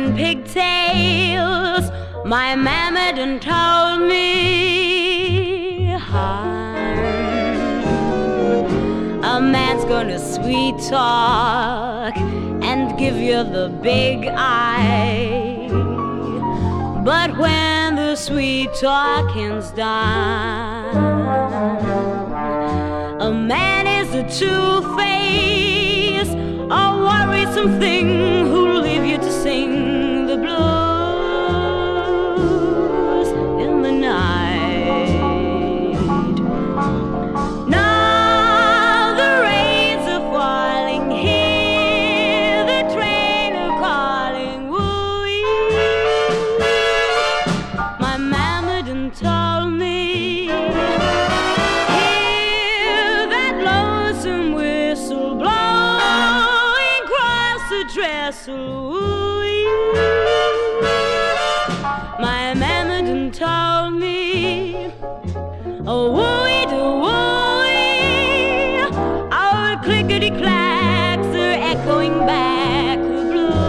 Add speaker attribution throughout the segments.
Speaker 1: in pigtails. My mama done told me, a man's gonna sweet talk and give you the big eye, but when the sweet talking's done, a man is a two-faced, a worrisome thing who'll leave you to sing the blues in the night. Now the rains are falling, hear the train are calling, woo-wee. My mama done told me, ooh-wee. My mama done told me, oh, woo-wee do woo-wee. Our clickety-clacks are echoing back the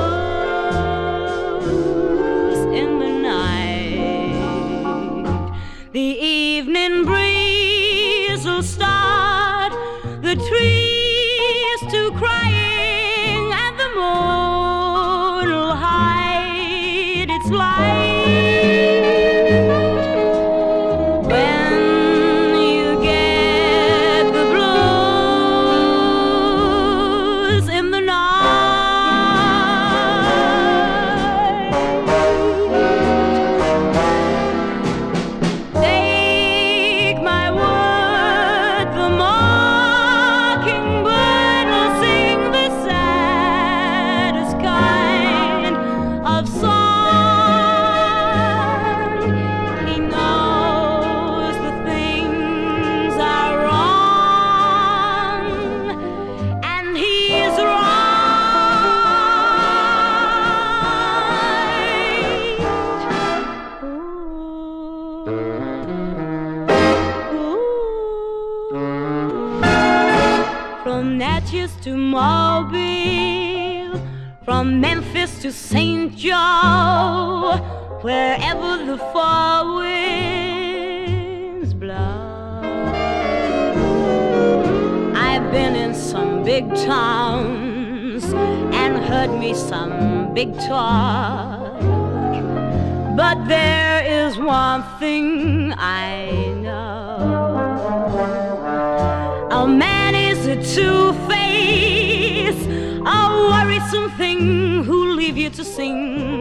Speaker 1: blues in the night. The evening breeze will start the trees to crying, and the moon will hide its light. When you get the blues in the night, take my word, the mockingbird will sing the saddest kind of song. He knows the things are wrong, and he's right. From Natchez to Mobile, from Memphis to St. Joe, wherever the four winds blow. I've been in some big towns and heard me some big talk, but there is one thing I know: a man is a two-faced, a worrisome thing who'll leave you to sing